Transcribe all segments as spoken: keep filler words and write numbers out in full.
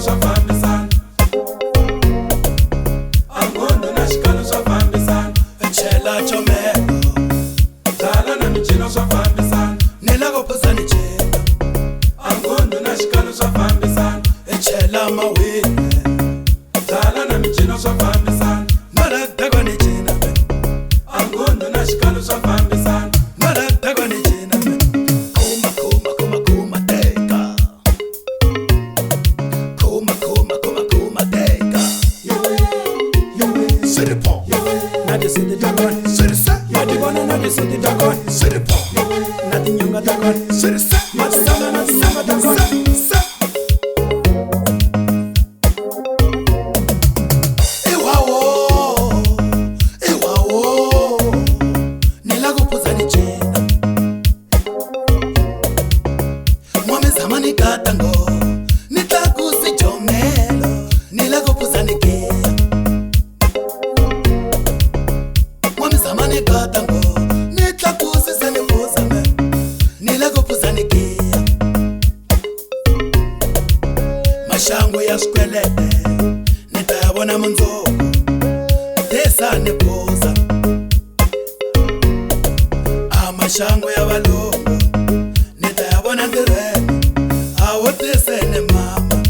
swa fambisana. Angondo na xikalo swa fambisana. Chela chomelo Zala na michino swa fambisana. nila kupuzani chela Angondo na xikalo swa fambisana. chela mawini Zala na michino swa fambisana. nala dagwani chena me Angondo na xikalo swa fambisana. nala dagwani chena me kuma kuma kuma kuma teka kuma kuma kuma kuma teka City Pop Nadi City Dagwan City Set Nadi Bona Nadi City Dagwan City Pop Nadi Nyunga Dagwan City Set Nadi Sana Nadi Sama Dagwan Set Ewawo Ewawo Nila kupuzani chena Mwame zamani katango Nitakusi chomelo Nila kupuzani kea Mwame zamani katango Nitakusi sani fuzame Nila kupuzani kea Mashango ya skwelete Nitayabona munzoko Tesa nepoza Amashango ya balongo Nitayabona ndirene Awotese ne mama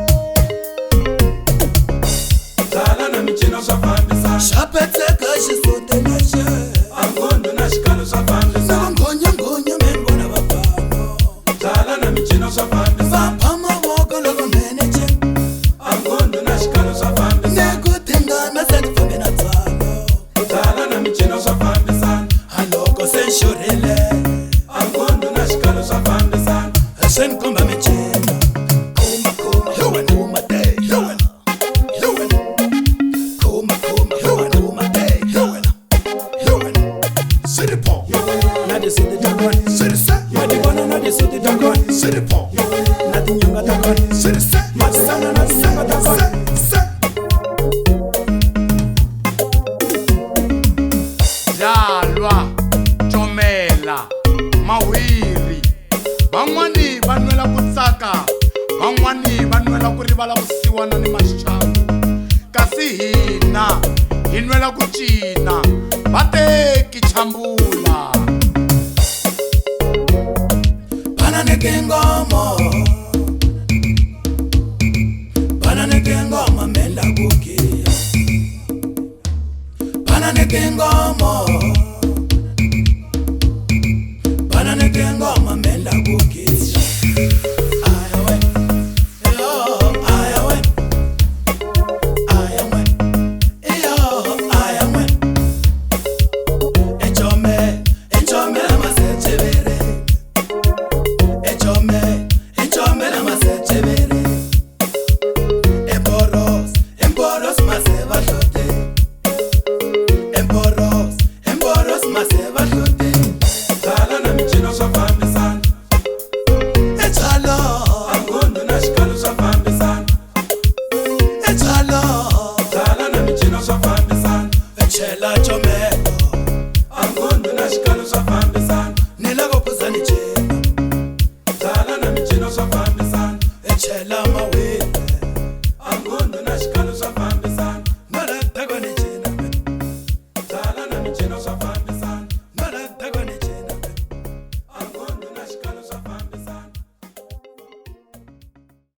Zala na michino swa fambisana. Shapetse kashi sote nashe Angondo na xikalo swa fambisana. Ngonya ngonya men bona bapano Zala na michino swa fambisana. Bapama woko loko meneche Angondo na xikalo swa fambisana. Nekutengana seti fambe na tsalo Zala na michino swa fambisana. Haloko senshurile Angondo na xikalo swa fambisana. Sen komba mechena Kuma kuma kuma kuma day Kuma kuma kuma kuma day City Pop Nadi City Dagwan City Set Nadi Bona Nadi City Dagwan City Pop Nadi Nyunga Dagwan City Set Nadi Sana Nadi Sama Dagwan Jalwa, chomela, mawiri. Van'wani va nwela ku tsaka, van'wani va nwela ku rivala vusiwana ni maxangu. Kasi hina hi nwela ku cina, vateki chambula. Bana neke ngomo